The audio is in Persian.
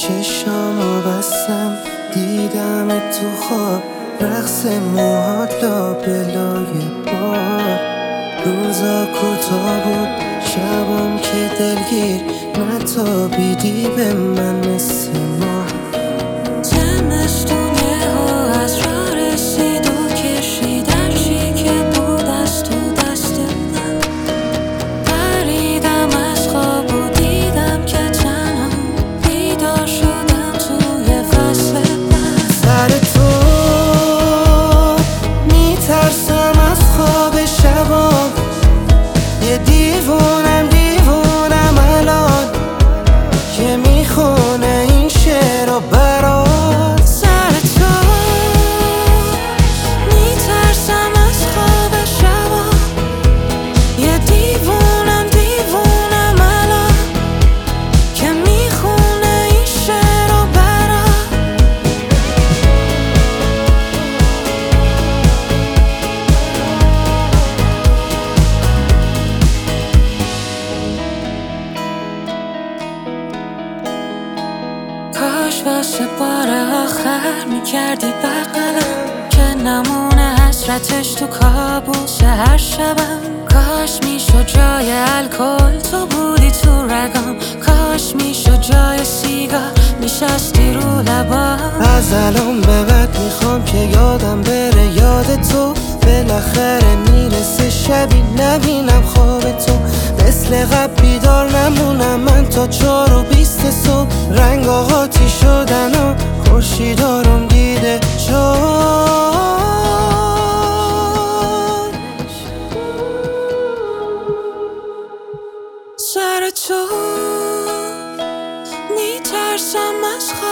چشامو بستم دیدم تو خواب، رقص موهات لابلای بار. روزا کوتاه بود، شبام که دلگیر، نتابیدی به من مثل ما. تمش دنیا از راه رسید و کشید هرچی که بود از تو دست من. پریدم از خواب و دیدم که تنها، بیدار شدم توی فصل بد. سر تو میترسم از خواب شبام، یه دیوونم الان که میخونه این شعر رو برات. سر تو میترسم از خواب شبا، یه دیوونم الان که میخونه این شعر رو برات. کاش واسه بار آخر میکردی بغلم، که نمونه حسرتش تو کابوس هر شبم. کاش میشد جای الکل تو بودی تو رگام، کاش میشد جای سیگار میشستی رو لبام. از الان به بعد میخوام که یادم بره یاد تو، بالاخره میرسه شبی نبینم خواب تو. مثل قبل بیدار نمونم من تا 4:20 صبح، رنگ آقاتی شدن و خورشیدارم دیده جا. سر تو میترسم از خواب